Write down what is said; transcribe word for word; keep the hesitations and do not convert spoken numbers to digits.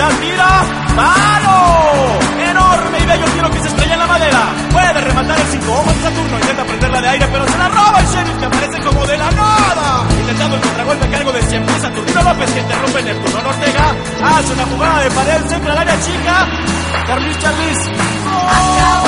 la tira. ¡Palo! Enorme y bello tiro que se estrella en la madera. Puede rematar el cinco ojos de Saturno. Intenta prenderla de aire, pero se la roba el Sheriff, que aparece como de la nada. Intentando el contragolpe a cargo de cien pies Saturnino López, que interrumpe Neptuno Ortega. Hace una jugada de pared, centra al área chica. Charlis, Charlis. ¡Oh!